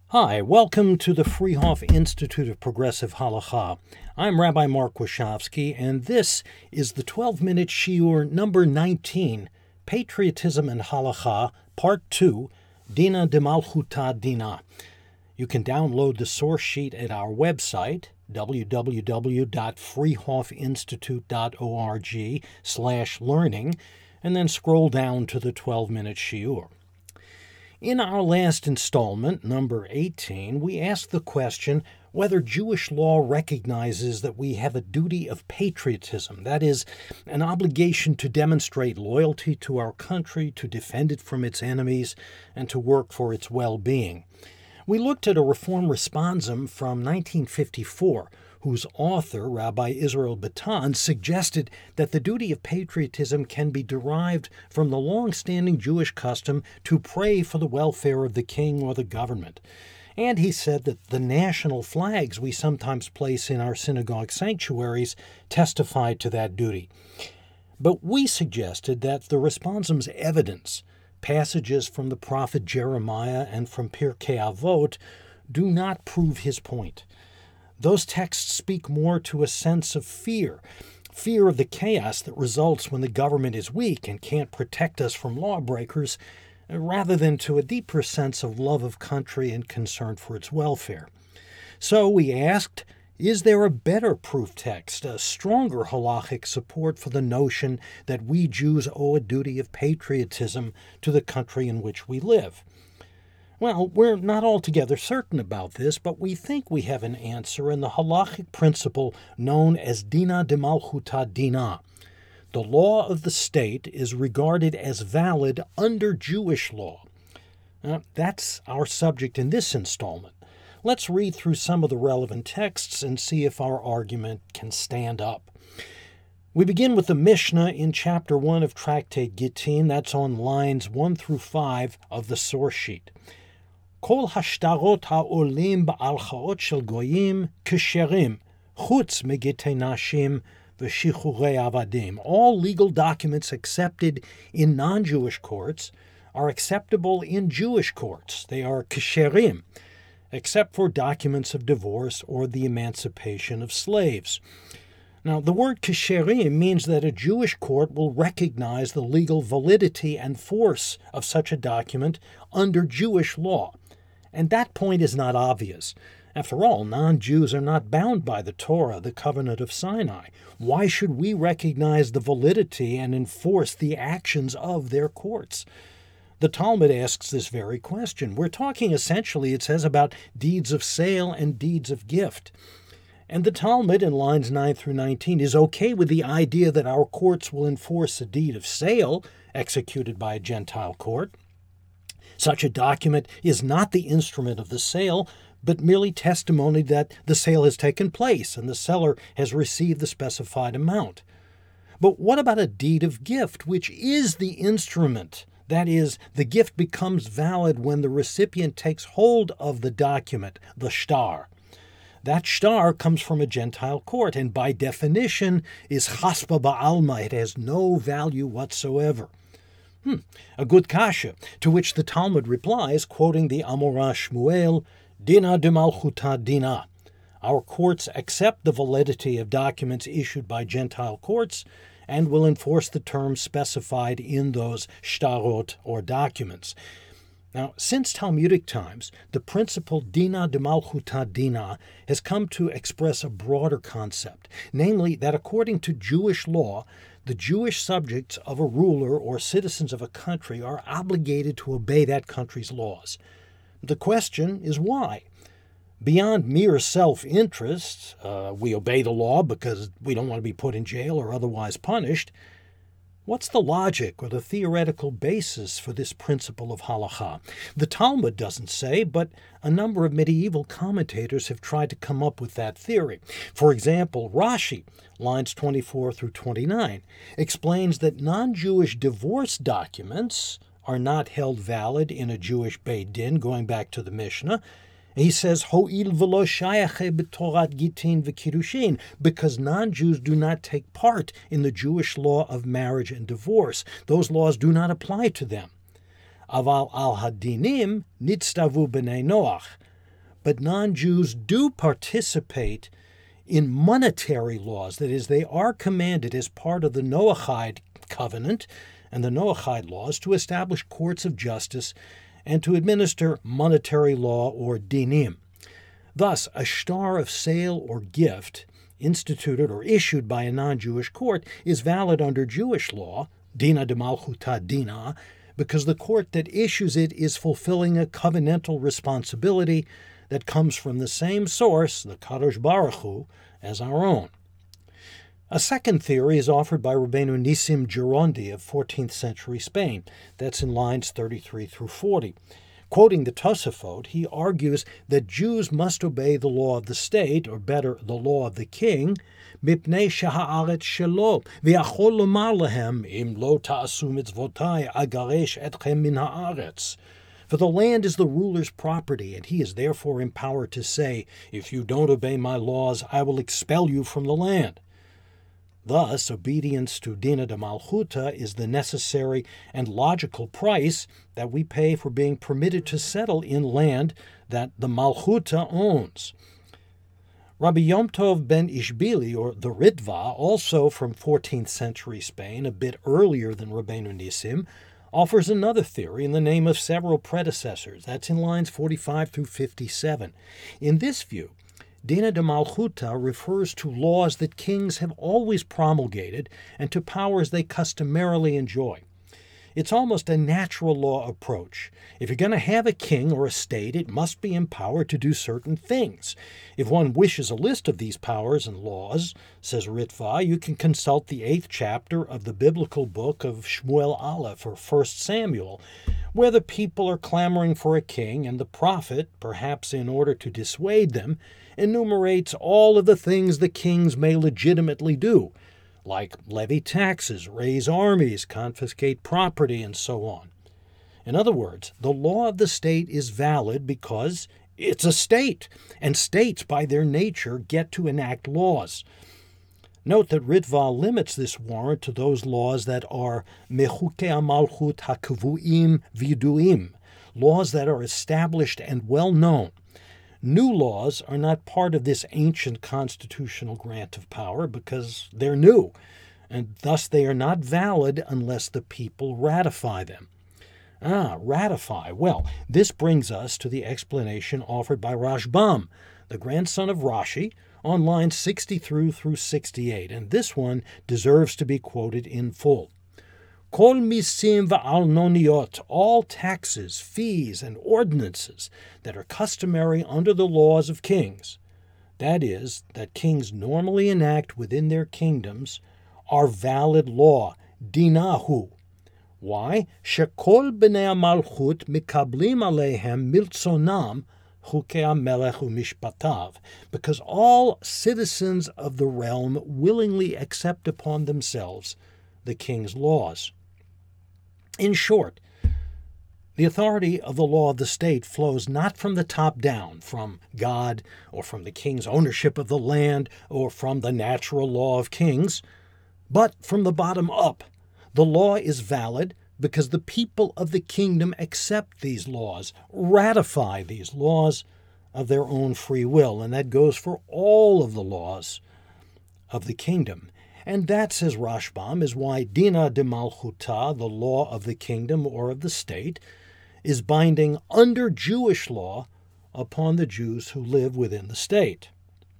Hi, welcome to the Freehoff Institute of Progressive Halacha. I'm Rabbi Mark Wachowski, and this is the 12-minute shiur number 19, Patriotism and Halacha, Part 2, Dina de Malchuta Dina. You can download the source sheet at our website, www.freehoffinstitute.org/learning, and then scroll down to the 12-minute shiur. In our last installment, number 18, we asked the question whether Jewish law recognizes that we have a duty of patriotism, that is, an obligation to demonstrate loyalty to our country, to defend it from its enemies, and to work for its well-being. We looked at a Reform Responsum from 1954, whose author, Rabbi Israel Batan, suggested that the duty of patriotism can be derived from the long-standing Jewish custom to pray for the welfare of the king or the government. And he said that the national flags we sometimes place in our synagogue sanctuaries testify to that duty. But we suggested that the Responsum's evidence, passages from the prophet Jeremiah and from Pirkei Avot, do not prove his point. Those texts speak more to a sense of fear of the chaos that results when the government is weak and can't protect us from lawbreakers, rather than to a deeper sense of love of country and concern for its welfare. So we asked, is there a better proof text, a stronger halachic support for the notion that we Jews owe a duty of patriotism to the country in which we live? Well, we're not altogether certain about this, but we think we have an answer in the halachic principle known as Dina de Malchuta Dina. The law of the state is regarded as valid under Jewish law. That's our subject in this installment. Let's read through some of the relevant texts and see if our argument can stand up. We begin with the Mishnah in Chapter 1 of Tractate Gittin. That's on lines 1 through 5 of the source sheet. כל השטרות העולים בהלכות של גויים כשרים, חוץ מגיטי נשים ושחרורי עבדים. All legal documents accepted in non-Jewish courts are acceptable in Jewish courts. They are kesherim, except for documents of divorce or the emancipation of slaves. Now, the word kesherim means that a Jewish court will recognize the legal validity and force of such a document under Jewish law. And that point is not obvious. After all, non-Jews are not bound by the Torah, the covenant of Sinai. Why should we recognize the validity and enforce the actions of their courts? The Talmud asks this very question. We're talking essentially, it says, about deeds of sale and deeds of gift. And the Talmud, in lines 9 through 19, is okay with the idea that our courts will enforce a deed of sale executed by a Gentile court. Such a document is not the instrument of the sale, but merely testimony that the sale has taken place and the seller has received the specified amount. But what about a deed of gift, which is the instrument? That is, the gift becomes valid when the recipient takes hold of the document, the shtar. That shtar comes from a Gentile court, and by definition is chaspa ba'alma. It has no value whatsoever. A good kasha, to which the Talmud replies, quoting the Amorah Shmuel, Dina de Malchuta Dina. Our courts accept the validity of documents issued by Gentile courts and will enforce the terms specified in those shtarot or documents. Now, since Talmudic times, the principle Dina de Malchuta Dina has come to express a broader concept, namely that according to Jewish law, the Jewish subjects of a ruler or citizens of a country are obligated to obey that country's laws. The question is why? Beyond mere self-interest, we obey the law because we don't want to be put in jail or otherwise punished. What's the logic or the theoretical basis for this principle of halacha? The Talmud doesn't say, but a number of medieval commentators have tried to come up with that theory. For example, Rashi, lines 24 through 29, explains that non-Jewish divorce documents are not held valid in a Jewish Beit Din, going back to the Mishnah. He says, Ho'il v'lo shayache b'torat gitin v'kirushin, because non-Jews do not take part in the Jewish law of marriage and divorce. Those laws do not apply to them. Aval al hadinim nitztavu b'nei Noach. but non-Jews do participate in monetary laws. That is, they are commanded as part of the Noahide covenant and the Noahide laws to establish courts of justice and to administer monetary law or dinim. Thus, a shtar of sale or gift instituted or issued by a non-Jewish court is valid under Jewish law, dina de malchuta dina, because the court that issues it is fulfilling a covenantal responsibility that comes from the same source, the Kadosh Baruch Hu, as our own. A second theory is offered by Rabbeinu Nissim Girondi of 14th century Spain. That's in lines 33 through 40. Quoting the Tosafot, he argues that Jews must obey the law of the state, or better, the law of the king, mipnei sheha'aretz shelo, v'yachol lomar lehem, im lo ta'asu mitzvotai, agaresh etchem min ha'aretz. For the land is the ruler's property, and he is therefore empowered to say, if you don't obey my laws, I will expel you from the land. Thus, obedience to Dina de Malchuta is the necessary and logical price that we pay for being permitted to settle in land that the Malchuta owns. Rabbi Yom Tov ben Ishbili, or the Ritva, also from 14th century Spain, a bit earlier than Rabbeinu Nissim, offers another theory in the name of several predecessors. That's in lines 45 through 57. In this view, Dina de Malchuta refers to laws that kings have always promulgated and to powers they customarily enjoy. It's almost a natural law approach. If you're going to have a king or a state, it must be empowered to do certain things. If one wishes a list of these powers and laws, says Ritva, you can consult the 8th chapter of the biblical book of Shmuel Aleph, or 1 Samuel, where the people are clamoring for a king, and the prophet, perhaps in order to dissuade them, enumerates all of the things the kings may legitimately do, like levy taxes, raise armies, confiscate property, and so on. In other words, the law of the state is valid because it's a state, and states by their nature get to enact laws. Note that Ritva limits this warrant to those laws that are mechukei malchut hakvuim v'yiduim, laws that are established and well known. New laws are not part of this ancient constitutional grant of power because they're new, and thus they are not valid unless the people ratify them. Ratify. Well, this brings us to the explanation offered by Rashbam, the grandson of Rashi, on lines 63 through 68, and this one deserves to be quoted in full. Kol misim va'alnoniot, all taxes, fees, and ordinances that are customary under the laws of kings, that is, that kings normally enact within their kingdoms, are valid law, dinahu. Why? Shekol b'nei malchut mikablim aleihem miltzonam chukei hamelech u'mishpatav, because all citizens of the realm willingly accept upon themselves the king's laws. In short, the authority of the law of the state flows not from the top down, from God, or from the king's ownership of the land, or from the natural law of kings, but from the bottom up. The law is valid because the people of the kingdom accept these laws, ratify these laws of their own free will, and that goes for all of the laws of the kingdom. And that, says Rashbam, is why Dina de Malchuta, the law of the kingdom or of the state, is binding under Jewish law upon the Jews who live within the state.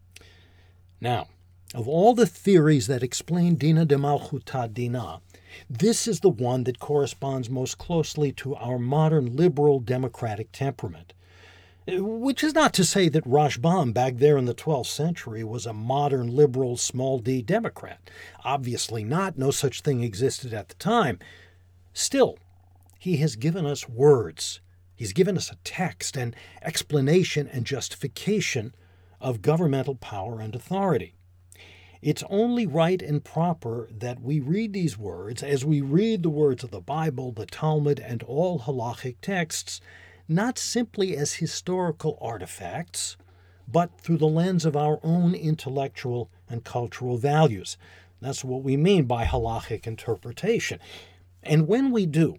Now, of all the theories that explain Dina de Malchuta Dina, this is the one that corresponds most closely to our modern liberal democratic temperament. Which is not to say that Rashbam back there in the 12th century was a modern liberal small d Democrat. Obviously not. No such thing existed at the time. Still, he has given us words. He's given us a text and explanation and justification of governmental power and authority. It's only right and proper that we read these words as we read the words of the Bible, the Talmud, and all halachic texts, not simply as historical artifacts, but through the lens of our own intellectual and cultural values. That's what we mean by halachic interpretation. And when we do,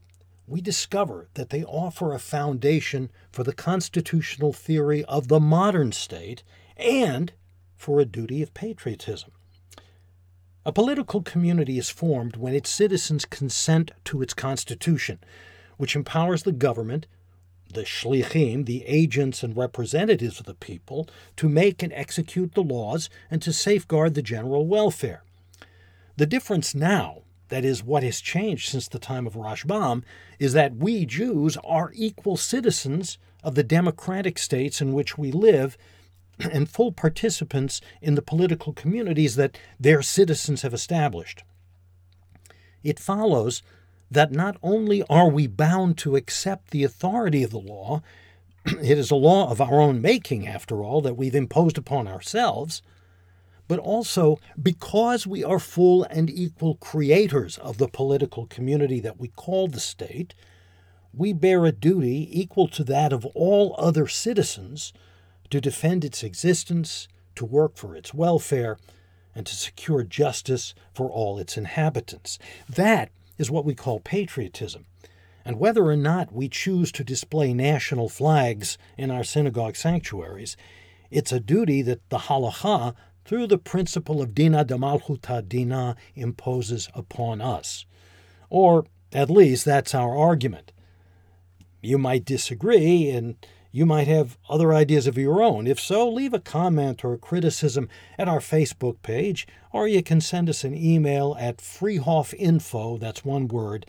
we discover that they offer a foundation for the constitutional theory of the modern state and for a duty of patriotism. A political community is formed when its citizens consent to its constitution, which empowers the government, the shlichim, the agents and representatives of the people, to make and execute the laws and to safeguard the general welfare. The difference now, that is, what has changed since the time of Rashbam, is that we Jews are equal citizens of the democratic states in which we live and full participants in the political communities that their citizens have established. It follows that not only are we bound to accept the authority of the law, it is a law of our own making, after all, that we've imposed upon ourselves, but also because we are full and equal creators of the political community that we call the state, we bear a duty equal to that of all other citizens to defend its existence, to work for its welfare, and to secure justice for all its inhabitants. That is what we call patriotism. And whether or not we choose to display national flags in our synagogue sanctuaries, it's a duty that the halakha, through the principle of dina de malchuta dina, imposes upon us. Or at least that's our argument. You might disagree, and you might have other ideas of your own. If so, leave a comment or a criticism at our Facebook page, or you can send us an email at freehoffinfo, that's one word,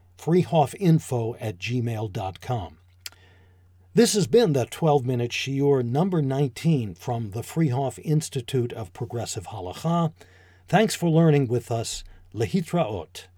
freehoffinfo@gmail.com. This has been the 12-Minute Shiur number 19 from the Freehof Institute of Progressive Halakha. Thanks for learning with us. Lehitraot.